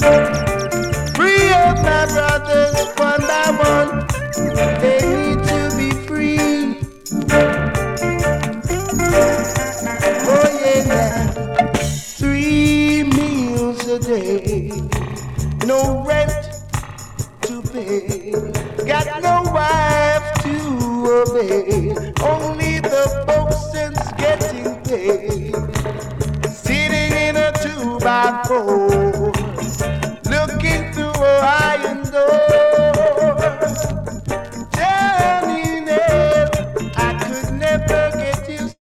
Free up my brothers one by one. They need to be free. Oh yeah, yeah. 3 meals a day, no rent to pay, got no wife to obey. Only the folks since getting paid.